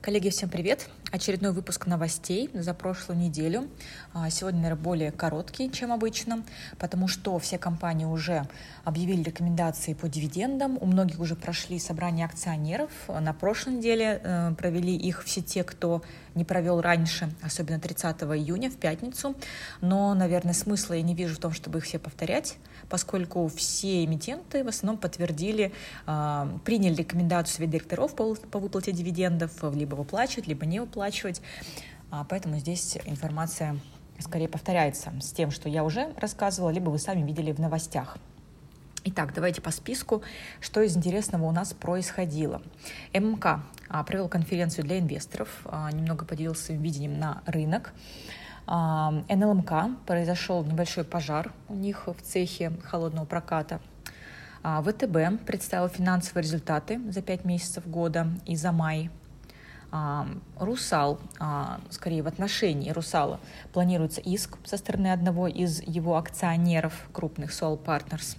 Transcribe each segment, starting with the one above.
Коллеги, всем привет! Очередной выпуск новостей за прошлую неделю. Сегодня, наверное, более короткий, чем обычно, потому что все компании уже объявили рекомендации по дивидендам. У многих уже прошли собрания акционеров. На прошлой неделе провели их все те, кто не провел раньше, особенно 30 июня, в пятницу. Но, наверное, смысла я не вижу в том, чтобы их все повторять, поскольку все эмитенты в основном подтвердили, приняли рекомендацию совета директоров по выплате дивидендов, либо выплачивать, либо не выплачивать. Поэтому здесь информация скорее повторяется с тем, что я уже рассказывала, либо вы сами видели в новостях. Итак, давайте по списку, что из интересного у нас происходило. ММК провел конференцию для инвесторов, немного поделился своим видением на рынок. НЛМК, произошел небольшой пожар у них в цехе холодного проката. ВТБ представил финансовые результаты за 5 месяцев года и за май. Русал, скорее в отношении Русала, планируется иск со стороны одного из его акционеров, крупных Sol Partners.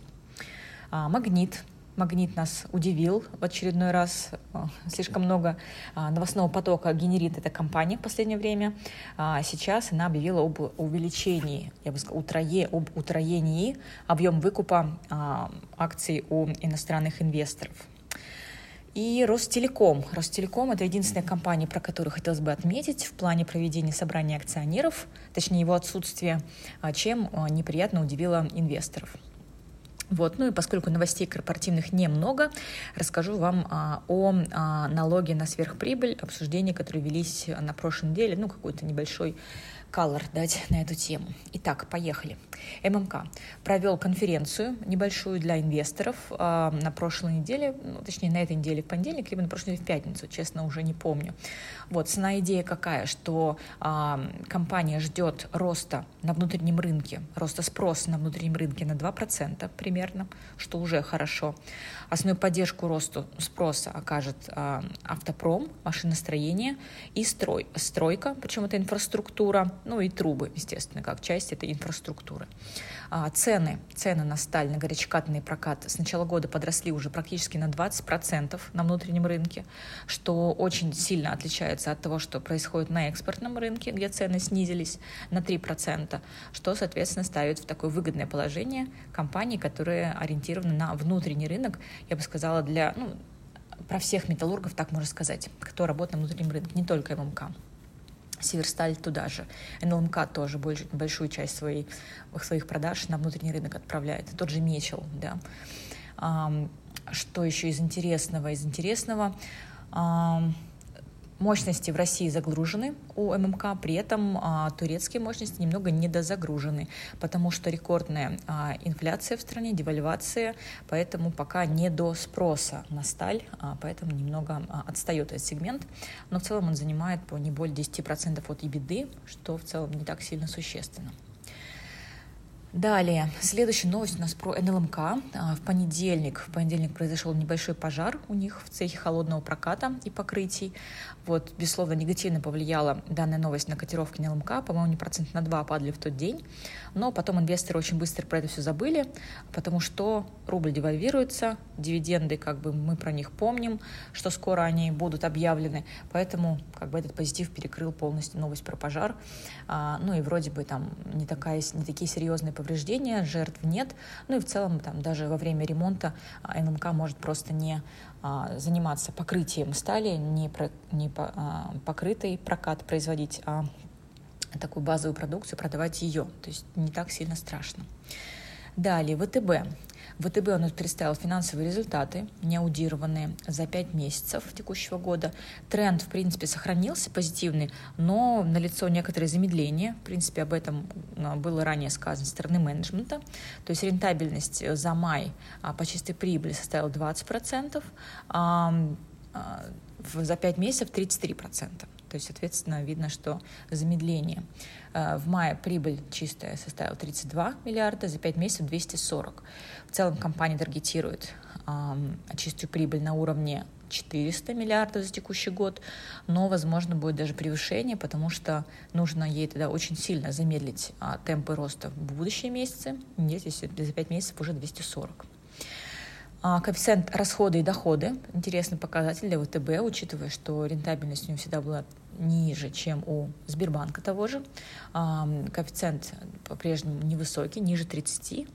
Магнит нас удивил в очередной раз. Слишком много новостного потока генерит эта компания в последнее время. Сейчас она объявила об увеличении, я бы сказала, об утроении объема выкупа акций у иностранных инвесторов. И Ростелеком. Ростелеком – это единственная компания, про которую хотелось бы отметить в плане проведения собрания акционеров, точнее его отсутствие, чем неприятно удивило инвесторов. Ну и поскольку новостей корпоративных немного, расскажу вам о налоге на сверхприбыль, обсуждения, которые велись на прошлой неделе, какой-то небольшой колор дать на эту тему. Итак, поехали. ММК провел конференцию небольшую для инвесторов на прошлой неделе, точнее на этой неделе в понедельник, либо на прошлой неделе в пятницу, честно, уже не помню. Цена идея какая, что компания ждет роста на внутреннем рынке, роста спроса на внутреннем рынке на 2% примерно, что уже хорошо. Основную поддержку росту спроса окажет автопром, машиностроение и стройка, причем это инфраструктура, и трубы, естественно, как часть этой инфраструктуры. Цены на сталь, на горячекатный прокат с начала года подросли уже практически на 20% на внутреннем рынке, что очень сильно отличается от того, что происходит на экспортном рынке, где цены снизились на 3%, что, соответственно, ставит в такое выгодное положение компании, которые ориентированы на внутренний рынок, я бы сказала, про всех металлургов, так можно сказать, кто работает на внутреннем рынке, не только ММК. Северсталь туда же. НЛМК тоже большую часть своих продаж на внутренний рынок отправляет. Тот же Мечел, да. Что еще из интересного? Мощности в России загружены у ММК, при этом турецкие мощности немного недозагружены, потому что рекордная инфляция в стране, девальвация, поэтому пока не до спроса на сталь, поэтому немного отстает этот сегмент, но в целом он занимает не более 10% от EBITDA, что в целом не так сильно существенно. Далее, следующая новость у нас про НЛМК. В понедельник произошел небольшой пожар у них в цехе холодного проката и покрытий. Безусловно, негативно повлияла данная новость на котировки НЛМК. По-моему, они 2% падали в тот день. Но потом инвесторы очень быстро про это все забыли, потому что рубль девальвируется, дивиденды, мы про них помним, что скоро они будут объявлены. Поэтому этот позитив перекрыл полностью новость про пожар. И вроде бы там не такие серьезные повреждения, жертв нет. И в целом даже во время ремонта НМК может просто не заниматься покрытием стали, не покрытый прокат производить, а такую базовую продукцию продавать ее. То есть не так сильно страшно. Далее, ВТБ. ВТБ он представил финансовые результаты, неаудированные за 5 месяцев текущего года. Тренд, в принципе, сохранился позитивный, но налицо некоторые замедления. В принципе, об этом было ранее сказано со стороны менеджмента. То есть рентабельность за май по чистой прибыли составила 20%, за 5 месяцев 33%. То есть, соответственно, видно, что замедление. В мае прибыль чистая составила 32 миллиарда, за 5 месяцев 240. В целом компания таргетирует чистую прибыль на уровне 400 миллиардов за текущий год, но, возможно, будет даже превышение, потому что нужно ей тогда очень сильно замедлить темпы роста в будущие месяцы. Здесь за 5 месяцев уже 240. Коэффициент расходы и доходы — интересный показатель для ВТБ, учитывая, что рентабельность у него всегда была ниже, чем у Сбербанка того же. Коэффициент по-прежнему невысокий, ниже 30,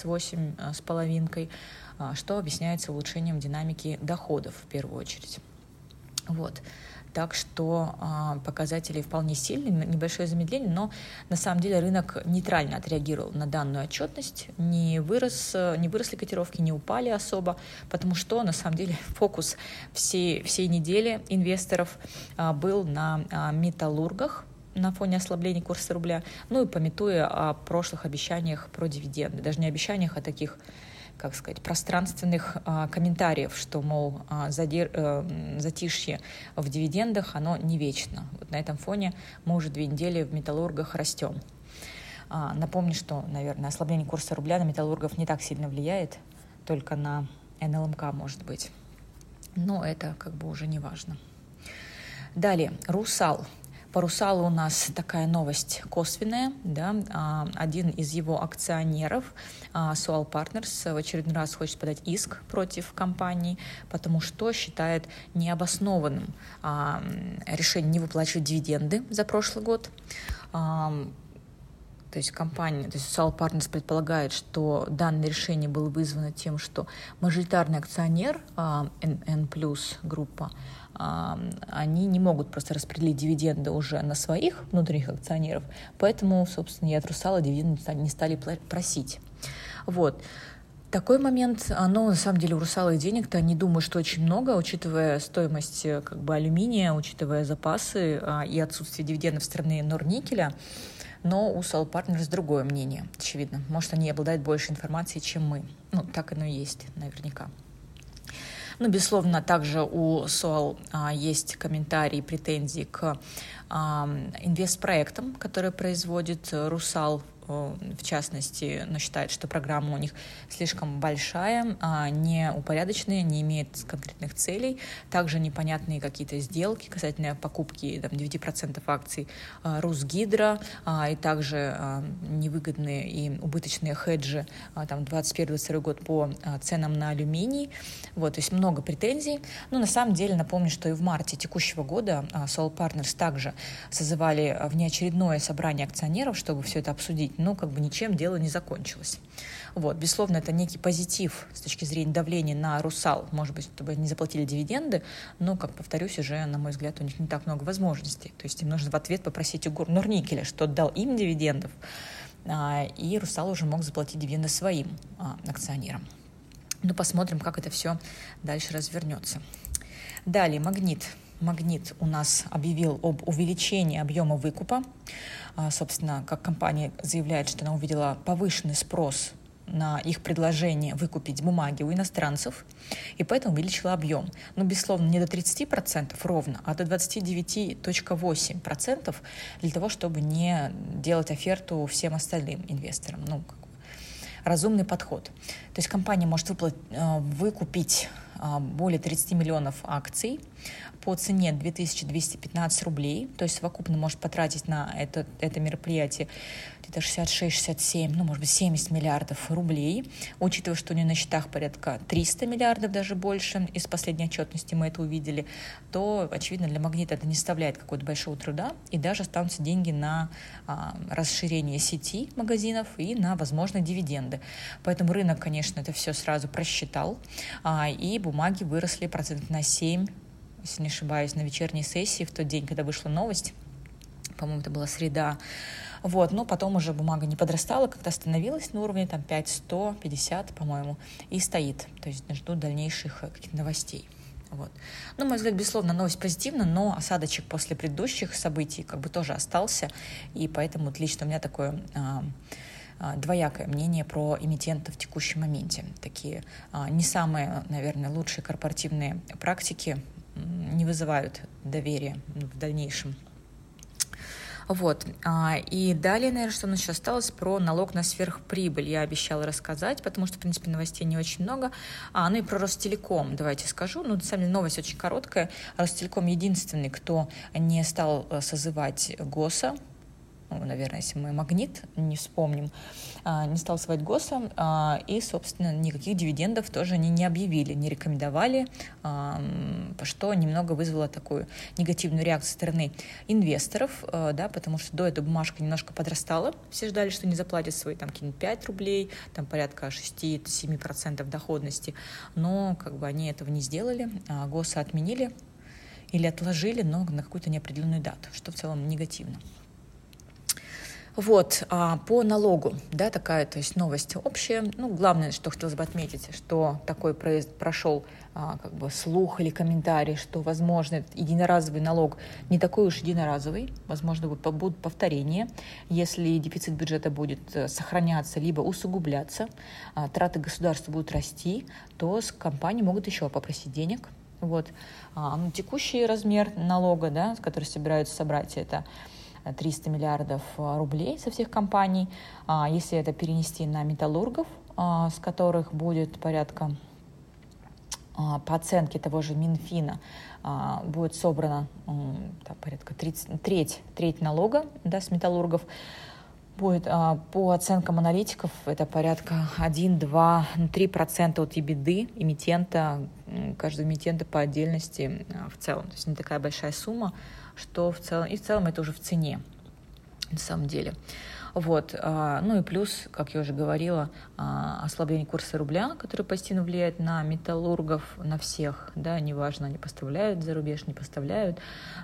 28,5, что объясняется улучшением динамики доходов в первую очередь. Вот. Так что показатели вполне сильные, небольшое замедление, но на самом деле рынок нейтрально отреагировал на данную отчетность, не выросли котировки, не упали особо, потому что на самом деле фокус всей недели инвесторов был на металлургах на фоне ослабления курса рубля, ну и памятуя о прошлых обещаниях про дивиденды, даже не обещаниях, а таких, как сказать, пространственных комментариев, что, мол, затишье в дивидендах, оно не вечно. Вот на этом фоне мы уже 2 недели в металлургах растем. Напомню, что, наверное, ослабление курса рубля на металлургов не так сильно влияет, только на НЛМК, может быть. Но это как бы уже не важно. Далее, «Русал». По «Русалу» у нас такая новость косвенная. Да? Один из его акционеров, Sual Partners, в очередной раз хочет подать иск против компании, потому что считает необоснованным решение не выплачивать дивиденды за прошлый год. То есть Sual Partners предполагает, что данное решение было вызвано тем, что мажоритарный акционер N+ группа, они не могут просто распределить дивиденды уже на своих внутренних акционеров, поэтому, собственно, и от «Русала» дивиденды не стали просить. Вот. Такой момент, на самом деле у «Русала» и денег-то, не думаю, что очень много, учитывая стоимость как бы алюминия, учитывая запасы и отсутствие дивидендов в стороны Норникеля. Но у Sual Partners другое мнение, очевидно. Может, они обладают больше информации, чем мы. Так оно и есть, наверняка. Безусловно, также у Sual есть комментарии, претензии к инвестпроектам, которые производит «Русал». В частности, но считает, что программа у них слишком большая, неупорядоченная, не имеет конкретных целей. Также непонятные какие-то сделки касательно покупки 9% акций Русгидро, и также невыгодные и убыточные хеджи 2021-2022 год по ценам на алюминий. Вот, то есть много претензий. Но на самом деле напомню, что и в марте текущего года Sual Partners также созывали внеочередное собрание акционеров, чтобы все это обсудить. Но ничем дело не закончилось. Вот. Безусловно, это некий позитив с точки зрения давления на «Русал», может быть, чтобы они заплатили дивиденды, но, повторюсь, уже, на мой взгляд, у них не так много возможностей. То есть им нужно в ответ попросить у Норникеля, что дал им дивидендов, и «Русал» уже мог заплатить дивиденды своим акционерам. Посмотрим, как это все дальше развернется. Далее, «Магнит». «Магнит» у нас объявил об увеличении объема выкупа. Собственно, как компания заявляет, что она увидела повышенный спрос на их предложение выкупить бумаги у иностранцев, и поэтому увеличила объем. Безусловно, не до 30% ровно, а до 29,8% для того, чтобы не делать оферту всем остальным инвесторам. Разумный подход. То есть компания может выкупить более 30 миллионов акций по цене 2215 рублей, то есть совокупно может потратить на это мероприятие где-то 66-67, может быть, 70 миллиардов рублей, учитывая, что у нее на счетах порядка 300 миллиардов, даже больше, из последней отчетности мы это увидели, то, очевидно, для «Магнита» это не составляет какого-то большого труда, и даже останутся деньги на расширение сети магазинов и на возможные дивиденды. Поэтому рынок, конечно, это все сразу просчитал, и бумаги выросли процентов на 7, если не ошибаюсь, на вечерней сессии в тот день, когда вышла новость. По-моему, это была среда. Но потом уже бумага не подрастала, как-то остановилась на уровне 5,150, по-моему, и стоит. То есть ждут дальнейших каких-то новостей. На мой взгляд, безусловно, новость позитивна, но осадочек после предыдущих событий тоже остался, и поэтому лично у меня такое двоякое мнение про эмитентов в текущем моменте. Такие не самые, наверное, лучшие корпоративные практики не вызывают доверия в дальнейшем. И далее, наверное, что у нас еще осталось, про налог на сверхприбыль я обещала рассказать, потому что, в принципе, новостей не очень много. И про Ростелеком давайте скажу. На самом деле новость очень короткая. Ростелеком единственный, кто не стал созывать ГОСа, наверное, если мы «Магнит» не вспомним, не стал сводить ГОСа, и, собственно, никаких дивидендов тоже они не объявили, не рекомендовали, что немного вызвало такую негативную реакцию со стороны инвесторов, да, потому что до этого бумажка немножко подрастала, все ждали, что не заплатят свои там 5 рублей, там порядка 6-7% доходности, но как бы они этого не сделали, ГОСа отменили или отложили, но на какую-то неопределенную дату, что в целом негативно. Вот, по налогу, да, такая, то есть новость общая. Главное, что хотелось бы отметить, что такой прошел как бы слух или комментарий, что, возможно, этот единоразовый налог не такой уж единоразовый, возможно, будут повторения, если дефицит бюджета будет сохраняться либо усугубляться, траты государства будут расти, то с компании могут еще попросить денег. Вот. Текущий размер налога, да, который собираются собрать, это 300 миллиардов рублей со всех компаний. Если это перенести на металлургов, с которых будет порядка, по оценке того же Минфина, будет собрано порядка треть налога, да, с металлургов, будет, по оценкам аналитиков, это порядка 1-2-3% от EBITDA эмитента, каждого эмитента по отдельности в целом. То есть не такая большая сумма, что в целом это уже в цене, на самом деле. Вот. И плюс, как я уже говорила, ослабление курса рубля, который позитивно влияет на металлургов, на всех, да, неважно, они поставляют за рубеж, не поставляют,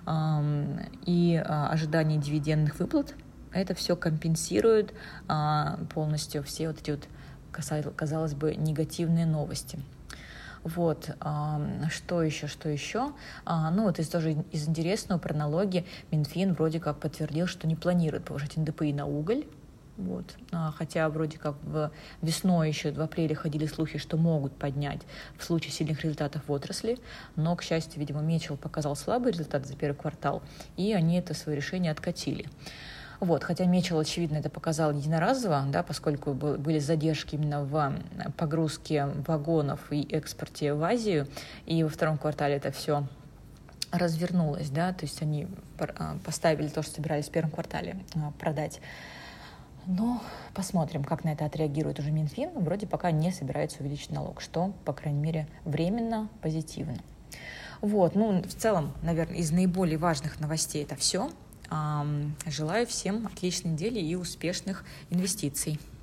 и ожидание дивидендных выплат, это все компенсирует полностью все вот эти вот, казалось бы, негативные новости. Вот, что еще? Тоже из интересного про налоги Минфин вроде как подтвердил, что не планирует повышать НДПИ на уголь. Вот. Хотя вроде как весной еще в апреле ходили слухи, что могут поднять в случае сильных результатов в отрасли, но, к счастью, видимо, Мечел показал слабый результат за первый квартал, и они это свое решение откатили. Вот, хотя Мечел, очевидно, это показал единоразово, да, поскольку были задержки именно в погрузке вагонов и экспорте в Азию, и во втором квартале это все развернулось, да, то есть они поставили то, что собирались в первом квартале продать. Но посмотрим, как на это отреагирует уже Минфин. Вроде пока не собирается увеличить налог, что, по крайней мере, временно позитивно. Вот, в целом, наверное, из наиболее важных новостей это все. Желаю всем отличной недели и успешных инвестиций.